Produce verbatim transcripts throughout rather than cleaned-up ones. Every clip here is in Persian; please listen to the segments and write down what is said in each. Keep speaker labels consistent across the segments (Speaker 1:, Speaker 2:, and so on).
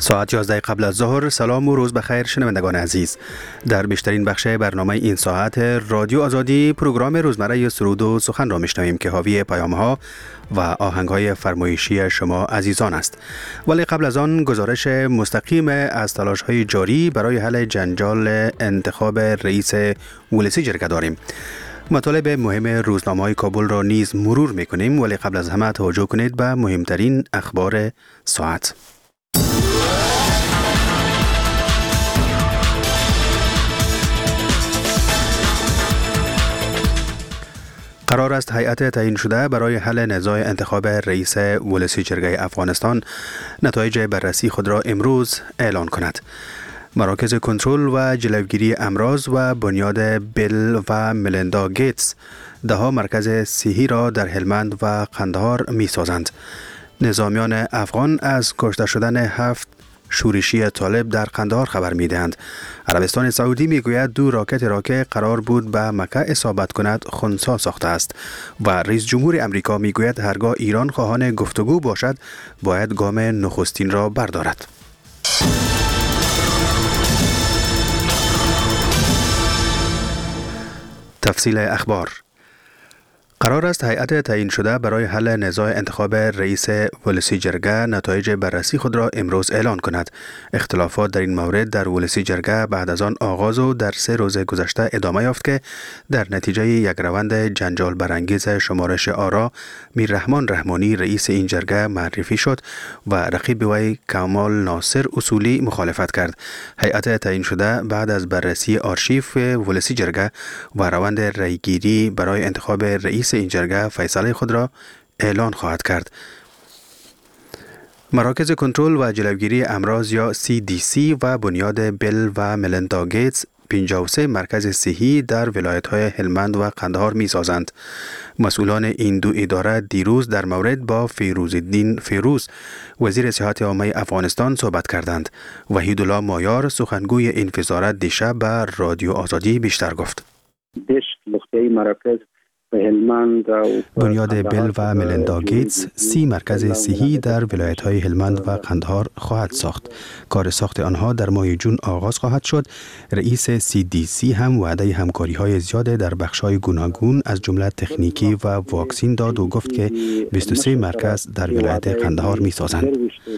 Speaker 1: ساعت یازده قبل از ظهر. سلام و روز بخیر شنوندگان عزیز. در بیشترین بخش برنامه این ساعت رادیو آزادی پروگرام روزمره سرود و سخن را میشنویم که حاوی پیام‌ها و آهنگ‌های فرمایشی شما عزیزان است. ولی قبل از آن گزارش مستقیم از تلاش‌های جاری برای حل جنجال انتخاب رئیس ولسی جرگه داریم. مطالب مهم روزنامه‌های کابل را نیز مرور می‌کنیم، ولی قبل از همه توجه کنید به مهمترین اخبار ساعت. قرار است هیئت تعیین شده برای حل نزاع انتخاب رئیس ولسی جرگه افغانستان نتایج بررسی خود را امروز اعلان کند. مراکز کنترل و جلوگیری امراض و بنیاد بیل و ملندا گیتس دهها مرکز صحی را در هلمند و قندهار می سازند. نظامیان افغان از کشته شدن هفت شورشی طالب در قندهار خبر می دهند. عربستان سعودی می گوید دو راکت را که قرار بود به مکه اصابت کند خنثی ساخته است و رئیس جمهور امریکا می گوید هرگاه ایران خواهان گفتگو باشد باید گام نخستین را بردارد. تفصیل اخبار. قرار است هیئت تعیین شده برای حل نزاع انتخاب رئیس ولسی جرگه نتایج بررسی خود را امروز اعلان کند. اختلافات در این مورد در ولسی جرگه بعد از آن آغاز و در سه روز گذشته ادامه یافت که در نتیجه یک روند جنجال برانگیز شمارش آرا میر رحمان رحمانی رئیس این جرگه معرفی شد و رقیب وی کمال ناصر اصولی مخالفت کرد. هیئت تعیین شده بعد از بررسی آرشیف ولسی جرگه و روند رأیگیری برای انتخاب رئیس این جرگه فیصله خود را اعلان خواهد کرد. مراکز کنترل و جلوگیری امراض یا سی دی سی و بنیاد بیل و ملندا گیتس پنجاه و سه مرکز صحی در ولایت‌های هلمند و قندهار می‌سازند. مسئولان این دو اداره دیروز در مورد با فیروزالدین فیروز وزیر صحت عامه افغانستان صحبت کردند. وحیدالله مایار سخنگوی این وزارت دیشب به رادیو آزادی بیشتر گفت.
Speaker 2: بیش نقطه مراکز
Speaker 1: بنیاد بیل و ملندا گیتس سی مرکز صحی در ولایت‌های هلمند و قندهار خواهد ساخت. کار ساخت آنها در ماه جون آغاز خواهد شد. رئیس سی دی سی هم وعده همکاری‌های زیاد در بخش‌های گوناگون از جمله تکنیکی و واکسین داد و گفت که بیست و سه مرکز در ولایت قندهار می‌سازند.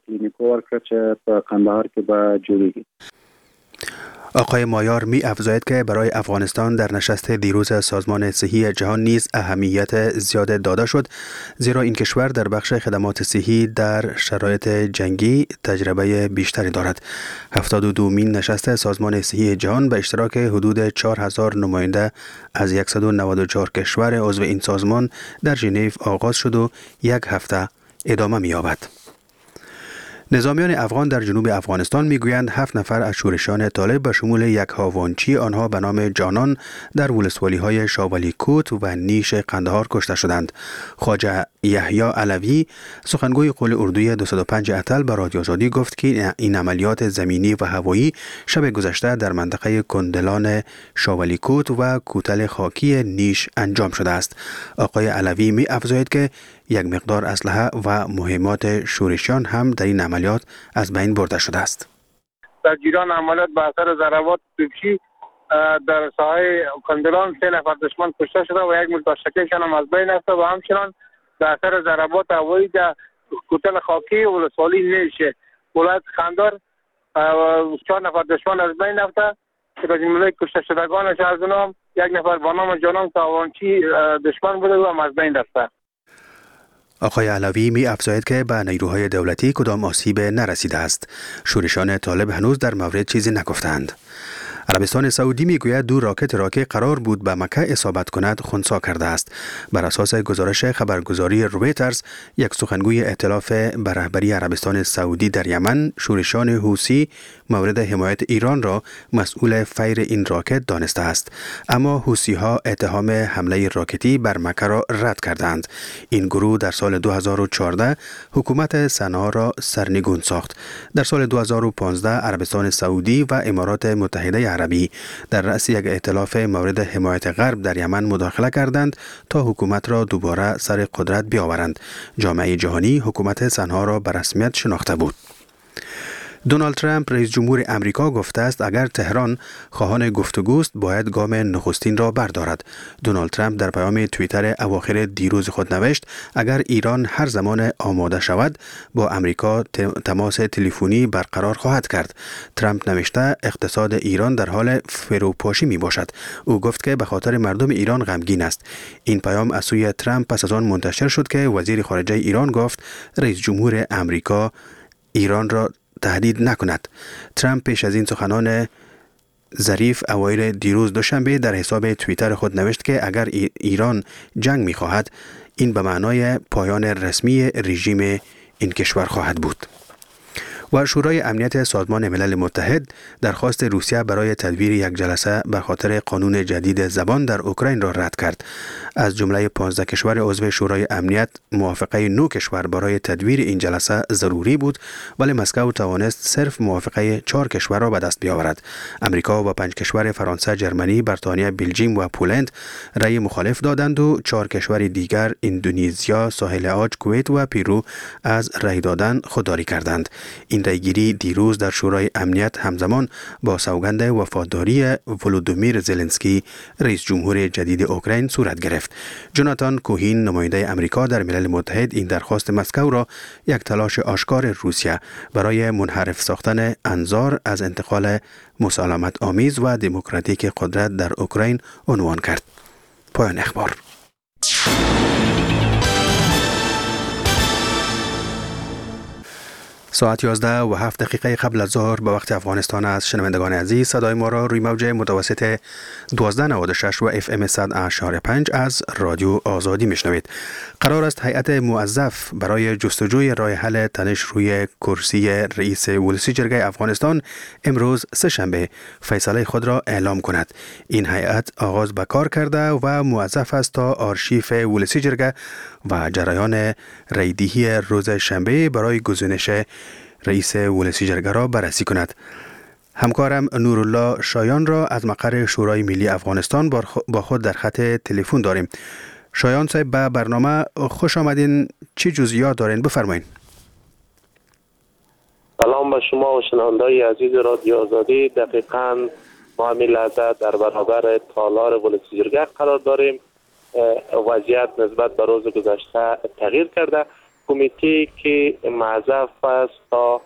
Speaker 1: آقای مایار می افزاید که برای افغانستان در نشست دیروز سازمان صحی جهان نیز اهمیت زیاد داده شد، زیرا این کشور در بخش خدمات صحی در شرایط جنگی تجربه بیشتری دارد. هفتاد و دومین نشست سازمان صحی جهان به اشتراک حدود چهار هزار نماینده از صد و نود و چهار کشور عضو این سازمان در ژنو آغاز شد و یک هفته ادامه می یابد. نظامیان افغان در جنوب افغانستان میگویند هفت نفر از شورشیان طالب به شمول یک هاوانچی آنها به نام جانان در ولسوالی‌های شاولی کوت و نیش قندهار کشته شدند. خواجه یحیی علوی سخنگوی قول اردوی دویست و پنج اتل به رادیو آزادی گفت که این عملیات زمینی و هوایی شب گذشته در منطقه کندلان شاولی کوت و کوتل خاکی نیش انجام شده است. آقای علوی می افزاید که یک مقدار اسلحه و مهمات شورشیان هم در این عملیات از بین برده شده است.
Speaker 3: در جریان عملیات به اثر ضربات توپچی در ساحه کندلان سه نفر دشمن کشته شده و یک متشکلشان هم از بین رفت و همچنان به اثر ضربات هوایی در کوتل خاکی ولسوالی نیش ولایت قندهار چهار نفر دشمن از بین رفته که از جمله کشته شدگانش از اونها یک نفر با نام جانان تاوانچی دشمن بوده و هم از بین رفته.
Speaker 1: آقای علوی می افزاید که به نیروهای دولتی کدام آسیب نرسیده است. شورشیان طالب هنوز در مورد چیزی نگفتند. عربستان سعودی می گوید دو راکت را که قرار بود به مکه اصابت کند خنثی کرده است. بر اساس گزارش خبرگزاری رویترز، یک سخنگوی ائتلاف به رهبری عربستان سعودی در یمن شورشیان حوثی مورد حمایت ایران را مسئول فیر این راکت دانسته است، اما حوثی ها اتهام حمله راکتی بر مکه را رد کردند. این گروه در سال دو هزار و چهارده حکومت صنعا را سرنگون ساخت. در سال دو هزار و پانزده عربستان سعودی و امارات متحده عربی در رأس یک ائتلاف مورد حمایت غرب در یمن مداخله کردند تا حکومت را دوباره سر قدرت بیاورند. جامعه جهانی حکومت صنعا را به رسمیت شناخته بود. دونالد ترامپ رئیس جمهور امریکا گفته است اگر تهران خواهان گفتگوست باید گام نخستین را بردارد. دونالد ترامپ در پیام توییتر اواخر دیروز خود نوشت اگر ایران هر زمان آماده شود با امریکا تماس تلفنی برقرار خواهد کرد. ترامپ نوشته اقتصاد ایران در حال فروپاشی می باشد. او گفت که به خاطر مردم ایران غمگین است. این پیام از سوی ترامپ پس از آن منتشر شد که وزیر خارجه ایران گفت رئیس جمهور امریکا ایران را تهدید نکند. ترامپ پیش از این سخنان ظریف اوایل دیروز دوشنبه در حساب توییتر خود نوشت که اگر ایران جنگ می‌خواهد این به معنای پایان رسمی رژیم این کشور خواهد بود. و شورای امنیت سازمان ملل متحد درخواست روسیه برای تدویر یک جلسه به خاطر قانون جدید زبان در اوکراین را رد کرد. از جمله پانزده کشور عضو شورای امنیت موافقه نه کشور برای تدویر این جلسه ضروری بود، ولی مسکو توانست صرف موافقه چهار کشور را به دست بیاورد. امریکا و پنج کشور فرانسه، جرمنی، بریتانیا، بلژیم و پولند رأی مخالف دادند و چهار کشور دیگر اندونزیا، ساحل عاج، کویت و پیرو از رأی دادن خودداری کردند. این رأیگیری دیروز در شورای امنیت همزمان با سوگند وفاداری ولودیمیر زلنسکی رئیس جمهور جدید اوکراین صورت گرفت. جوناتان کوهین نماینده امریکا در ملل متحد این درخواست مسکو را یک تلاش آشکار روسیه برای منحرف ساختن انظار از انتقال مسالمت آمیز و دموکراتیک قدرت در اوکراین عنوان کرد. پایان اخبار. ساعت یازده و هفت دقیقه قبل از ظهر به وقت افغانستان است. شنوندگان عزیز، صدای ما را روی موج متوسط دوازده نود و شش و اف ام صد و اشاره پنج از رادیو آزادی میشنوید. قرار است هیئت موظف برای جستجوی راه حل تنش روی کرسی رئیس ولسی جرگه افغانستان امروز سه شنبه فیصله خود را اعلام کند. این هیئت آغاز به کار کرده و موظف است تا آرشیف ولسی جرگه و جریان رایدهی روز شنبه برای گزینش رئیس ولسی جرگه را بررسی کند. همکارم نورالله شایان را از مقر شورای ملی افغانستان با خود در خط تلفن داریم. شایان صاحب، به برنامه خوش آمدین. چی جزئیات دارین؟ بفرمایید.
Speaker 4: سلام به شما و شنوندگان عزیز رادیو آزادی. دقیقاً ما همین لحظه در برابر تالار ولسی جرگه قرار داریم. وضعیت نسبت به روز گذشته تغییر کرده. کمیته که موظف است تا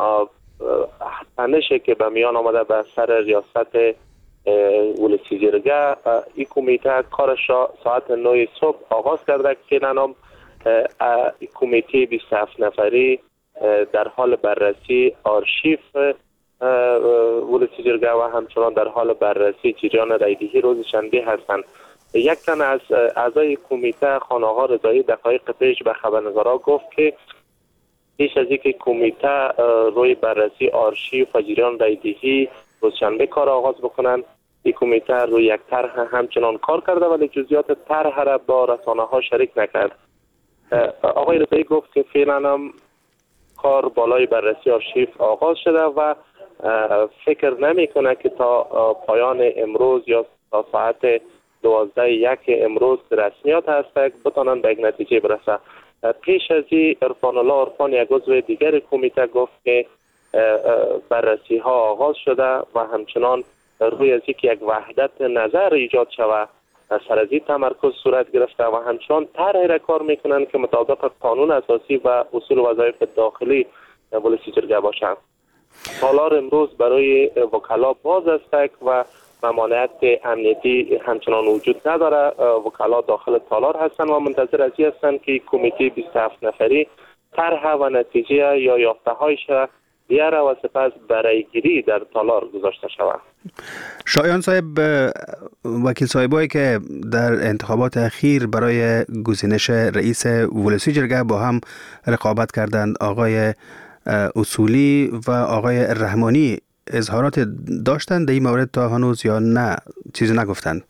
Speaker 4: تنشی که به میان آمده به سر ریاست ولسی جرگه، این کمیته کارش را ساعت نه صبح آغاز کرده که نام کمیته بیست و هفت نفری در حال بررسی آرشیف ولسی جرگه و همچنان در حال بررسی جریان رایدهی روز شنبه هستند. یک تن از اعضای کمیته خانه‌ها رضایی دقایق پیش به خبرنگارا گفت که پیش از اینکه کمیته روی بررسی آرشیف و جریان رایدهی روز شنبه کار آغاز بکنند، این کمیته روی یک طرح همچنان کار کرده ولی جزئیات طرح را با رسانه‌ها شریک نکرد. آقای رضایی گفت که فعلا هم کار بالای بررسی آرشیف آغاز شده و فکر نمی‌کنه که تا پایان امروز یا تا ساعت دوازده یک امروز رسمیات هست بتانند به یک نتیجه برسه. پیش از این عرفان الله عرفان یک عضو دیگر کمیته گفت که بررسی ها آغاز شده و همچنان روی از اینکه یک وحدت نظر ایجاد شود سر از این تمرکز صورت گرفته و همچنان طرحی را کار میکنند که مطابق قانون اساسی و اصول وظایف داخلی ولسی جرگه باشند. تالار امروز برای وکلا باز است و ممانعت امنیتی همچنان وجود نداره. وکلا داخل تالار هستند و منتظر از این هستند که کمیته بیست و هفت نفری طرح و نتیجه یا یافته هایش بیاره و سپس برای گیری در تالار گذاشته شود.
Speaker 1: شایان صاحب، وکیل صاحبایی که در انتخابات اخیر برای گزینش رئیس ولسی جرگه با هم رقابت کردند، آقای اصولی و آقای رحمانی، اظهارات داشتند در این مورد تا هنوز یا نه چیزی نگفتند؟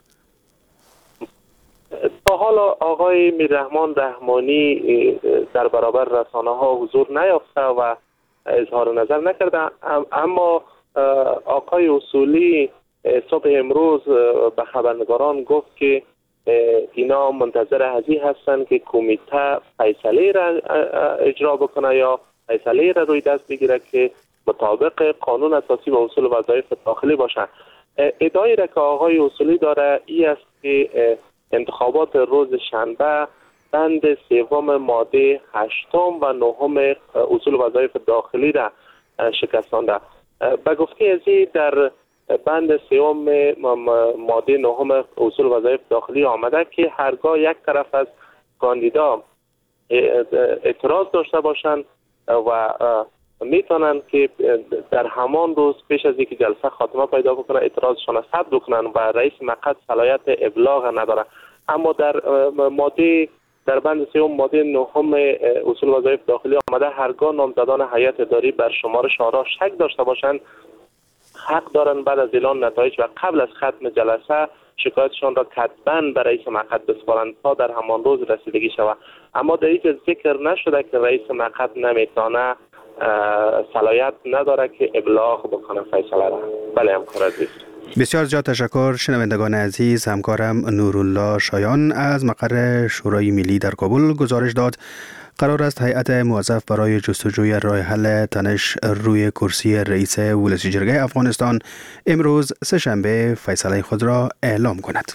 Speaker 4: تا حالا آقای میررحمان رحمانی در برابر رسانه ها حضور نیافته و اظهار نظر نکرده، اما آقای اصولی صبح امروز به خبرنگاران گفت که اینا منتظر هزی هستند که کمیته فیصله را اجرا بکنه یا فیصله را روی دست بگیره که مطابق قانون اساسی و اصول وظایف داخلی باشند. ادعایی را که آقای اصولی داره ای است که انتخابات روز شنبه بند سوم ماده هشتم و نهم اصول وظایف داخلی را شکستانده. به گفته ازی در بند سوم ماده نهم اصول وظایف داخلی آمده که هرگاه یک طرف از کاندیدا اعتراض داشته باشند و میتونن که در همان روز پیش از اینکه جلسه خاتمه پیدا بکنه اعتراضشان را ثبت بکنن و رئیس مقعد صلاحیت ابلاغ نداره. اما در ماده در بند سوم ماده نهم اصول وظایف داخلی آمده هرگاه نامزدان هیئت اداری بر شمارش آرا شک داشته باشند حق دارند بعد از اعلان نتایج و قبل از ختم جلسه شکایتشان را کتباً به رئیس مقعد بسپارند تا در همان روز رسیدگی شود. اما در اینجا ذکر نشده که رئیس مقعد نمیتونه صلاحیت نداره که ابلاغ بکنه فیصله را. بله همکار عزیز.
Speaker 1: بسیار زیاد تشکر. شنوندگان عزیز، همکارم نورالله شایان از مقر شورای ملی در کابل گزارش داد قرار است هیئت موظف برای جستجوی راه حل تنش روی کرسی رئیس ولسی جرگه افغانستان امروز سه‌شنبه فیصله خود را اعلام کند.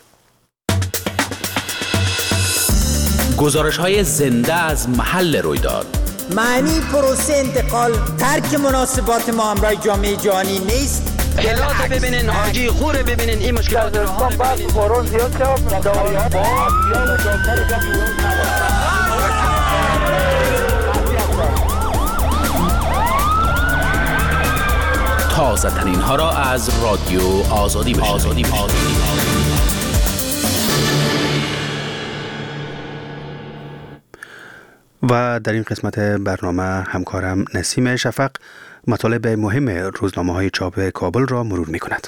Speaker 5: گزارش های زنده از محل رویداد.
Speaker 6: معنی پروسه انتقال ترک مناسبات ما همراه جامعه جهانی نیست.
Speaker 7: کلات ببینین، حاجی خوره ببینین، این مشکلات در
Speaker 3: افغانستان بعد باران زیاد شد دواریات
Speaker 5: تازه ترین ها را از رادیو آزادی بشنوید.
Speaker 1: و در این قسمت برنامه همکارم نسیم شفق مطالب مهم روزنامه‌های چاپ کابل را مرور می‌کند.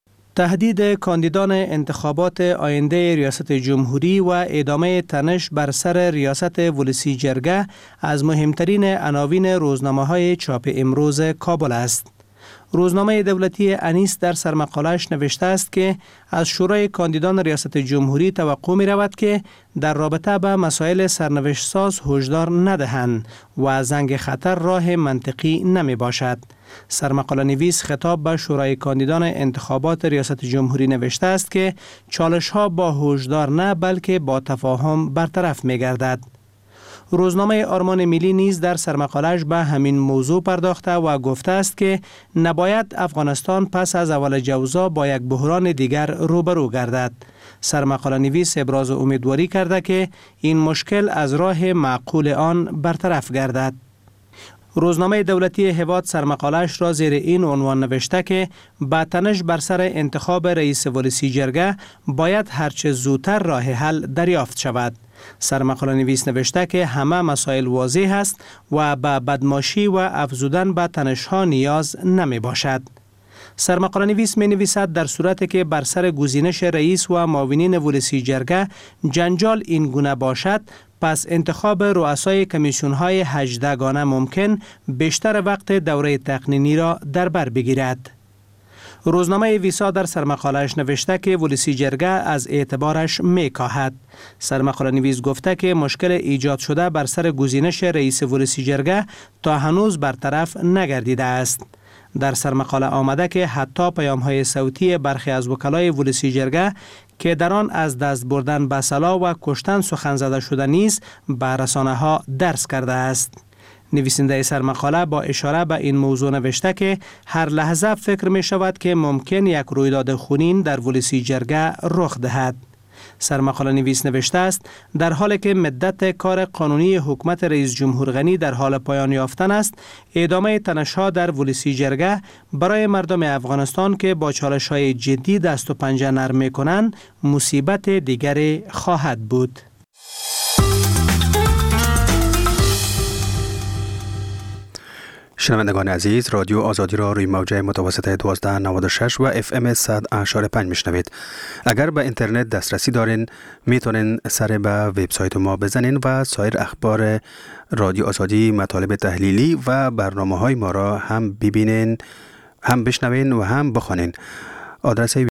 Speaker 8: تهدید کاندیدان انتخابات آینده ریاست جمهوری و ادامه تنش بر سر ریاست ولسی جرگه از مهمترین عناوین روزنامه‌های چاپ امروز کابل است. روزنامه دولتی انیس در سرمقاله‌اش نوشته است که از شورای کاندیدان ریاست جمهوری توقع می رود که در رابطه به مسائل سرنوشت ساز هشدار ندهند و زنگ خطر راه منطقی نمی باشد. سرمقاله نویس خطاب به شورای کاندیدان انتخابات ریاست جمهوری نوشته است که چالش ها با هشدار نه بلکه با تفاهم برطرف می گردد. روزنامه آرمان ملی نیز در سرمقاله‌اش به همین موضوع پرداخته و گفته است که نباید افغانستان پس از اول جوزا با یک بحران دیگر روبرو گردد. سرمقاله نویس ابراز امیدواری کرده که این مشکل از راه معقول آن برطرف گردد. روزنامه دولتی هواد سرمقاله‌اش را زیر این عنوان نوشته که با تنش بر سر انتخاب رئیس ولسی جرگه باید هرچه زودتر راه حل دریافت شود. سرمقاله نویس نوشته که همه مسائل واضح است و به بدماشی و افزودن به تنش‌ها نیاز نمی باشد. سرمقاله نویس می نویسد در صورتی که بر سر گزینش رئیس و معاونین ولسی جرگه جنجال این گونه باشد، پس انتخاب رؤسای کمیسیون‌های هجده گانه ممکن بیشتر وقت دوره تقنینی را در بر بگیرد. روزنامه ویسا در سرمقاله‌اش نوشته که ولسی جرگه از اعتبارش میکاهد. سرمقاله نویس گفته که مشکل ایجاد شده بر سر گزینش رئیس ولسی جرگه تا هنوز برطرف نگردیده است. در سرمقاله آمده که حتی پیام‌های صوتی برخی از وکلای ولسی جرگه که در آن از دست بردن به سلاح و کشتن سخن زده شده نیز به رسانه‌ها درس کرده است. نویسنده سرمقاله با اشاره به این موضوع نوشته که هر لحظه فکر می شود که ممکن یک رویداد خونین در ولسی جرگه رخ دهد. سرمقاله نویس نوشته است در حالی که مدت کار قانونی حکومت رئیس جمهور غنی در حال پایان یافتن است، ادامه تنش‌ها در ولسی جرگه برای مردم افغانستان که با چالش‌های جدی دست و پنجه نرم می‌کنند مصیبت دیگری خواهد بود.
Speaker 1: شنوندگان عزیز، رادیو آزادی را روی موجه متوسط دوازده نود و شش و اف ام صد و پنج میشنوید. اگر به اینترنت دسترسی دارین میتونین سر به وبسایت ما بزنین و سایر اخبار رادیو آزادی، مطالب تحلیلی و برنامه های ما را هم ببینین، هم بشنوین و هم بخوانین. آدرس